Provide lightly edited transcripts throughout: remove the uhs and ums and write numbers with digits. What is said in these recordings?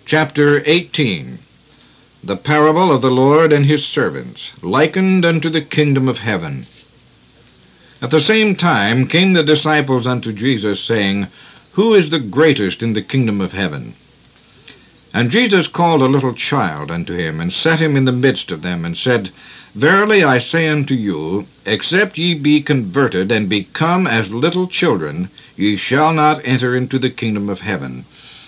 Chapter 18. The parable of the Lord and his servants, likened unto the kingdom of heaven. At the same time came the disciples unto Jesus, saying, Who is the greatest in the kingdom of heaven? And Jesus called a little child unto him, and set him in the midst of them, and said, Verily I say unto you, except ye be converted, and become as little children, ye shall not enter into the kingdom of heaven.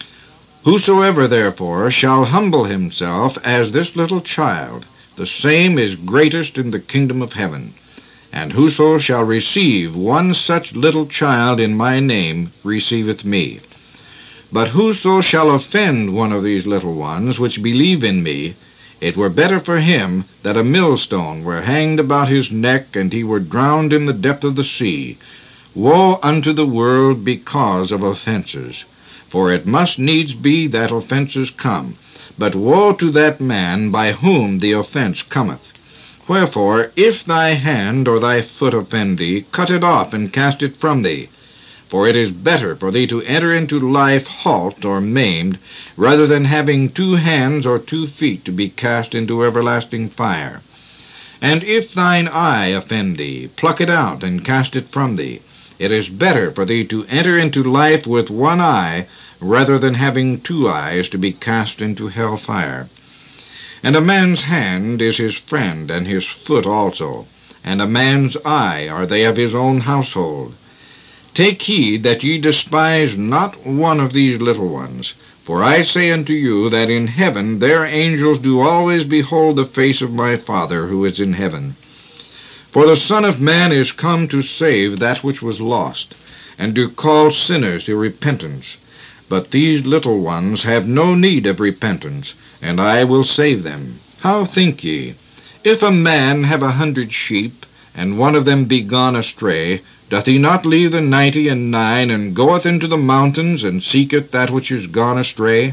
Whosoever therefore shall humble himself as this little child, the same is greatest in the kingdom of heaven. And whoso shall receive one such little child in my name receiveth me. But whoso shall offend one of these little ones which believe in me, it were better for him that a millstone were hanged about his neck, and he were drowned in the depth of the sea. Woe unto the world because of offenses! For it must needs be that offenses come. But woe to that man by whom the offense cometh. Wherefore, if thy hand or thy foot offend thee, cut it off, and cast it from thee. For it is better for thee to enter into life halt or maimed, rather than having 2 hands or 2 feet to be cast into everlasting fire. And if thine eye offend thee, pluck it out, and cast it from thee. It is better for thee to enter into life with 1 eye, rather than having 2 eyes to be cast into hell fire. And a man's hand is his friend, and his foot also, and a man's eye are they of his own household. Take heed that ye despise not one of these little ones. For I say unto you that in heaven their angels do always behold the face of my Father who is in heaven. For the Son of Man is come to save that which was lost, and to call sinners to repentance. But these little ones have no need of repentance, and I will save them. How think ye? If a man have 100 sheep, and one of them be gone astray, doth he not leave the 99, and goeth into the mountains, and seeketh that which is gone astray?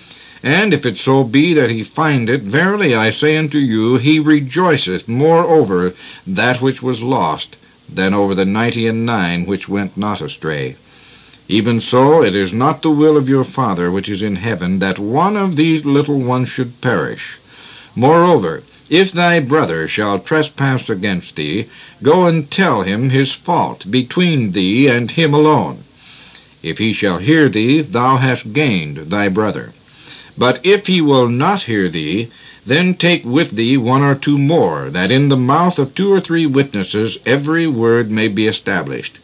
And if it so be that he find it, verily I say unto you, he rejoiceth more over that which was lost, than over the 99 which went not astray. Even so it is not the will of your Father which is in heaven, that one of these little ones should perish. Moreover, if thy brother shall trespass against thee, go and tell him his fault between thee and him alone. If he shall hear thee, thou hast gained thy brother. But if he will not hear thee, then take with thee 1 or 2 more, that in the mouth of 2 or 3 witnesses every word may be established.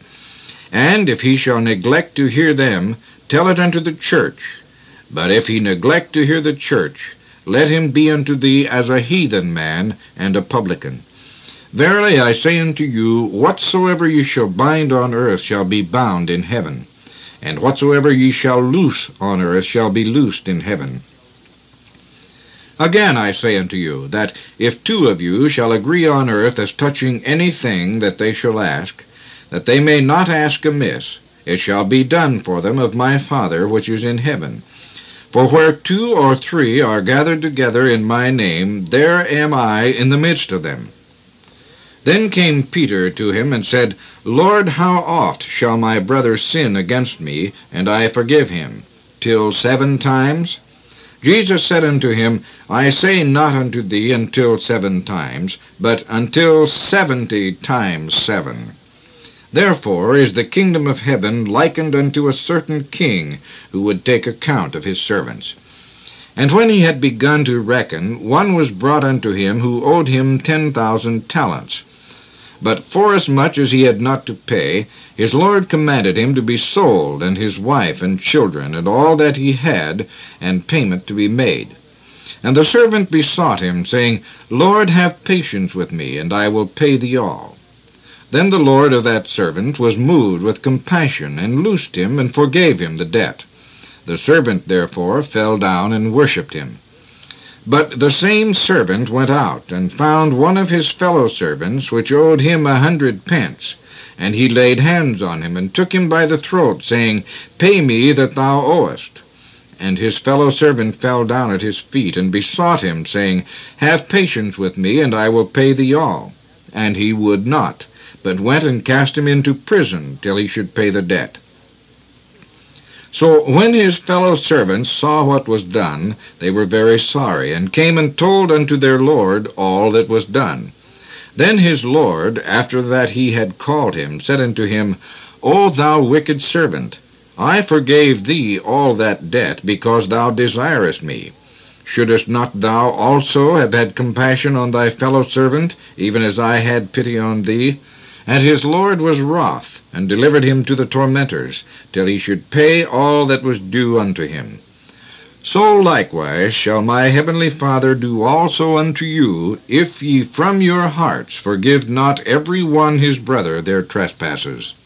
And if he shall neglect to hear them, tell it unto the church. But if he neglect to hear the church, let him be unto thee as a heathen man and a publican. Verily I say unto you, whatsoever ye shall bind on earth shall be bound in heaven, and whatsoever ye shall loose on earth shall be loosed in heaven. Again I say unto you, that if 2 of you shall agree on earth as touching anything that they shall ask, that they may not ask amiss, it shall be done for them of my Father which is in heaven. For where 2 or 3 are gathered together in my name, there am I in the midst of them. Then came Peter to him and said, Lord, how oft shall my brother sin against me, and I forgive him? Till 7 times? Jesus said unto him, I say not unto thee until 7 times, but until 70 times 7. Therefore is the kingdom of heaven likened unto a certain king, who would take account of his servants. And when he had begun to reckon, one was brought unto him who owed him 10,000 talents. But forasmuch as he had not to pay, his Lord commanded him to be sold, and his wife and children, and all that he had, and payment to be made. And the servant besought him, saying, Lord, have patience with me, and I will pay thee all. Then the Lord of that servant was moved with compassion, and loosed him, and forgave him the debt. The servant therefore fell down and worshipped him. But the same servant went out, and found one of his fellow servants, which owed him 100 pence. And he laid hands on him, and took him by the throat, saying, Pay me that thou owest. And his fellow servant fell down at his feet, and besought him, saying, Have patience with me, and I will pay thee all. And he would not, but went and cast him into prison till he should pay the debt. So when his fellow servants saw what was done, they were very sorry, and came and told unto their Lord all that was done. Then his Lord, after that he had called him, said unto him, O thou wicked servant, I forgave thee all that debt, because thou desirest me. Shouldest not thou also have had compassion on thy fellow servant, even as I had pity on thee? And his Lord was wroth, and delivered him to the tormentors, till he should pay all that was due unto him. So likewise shall my heavenly Father do also unto you, if ye from your hearts forgive not every one his brother their trespasses.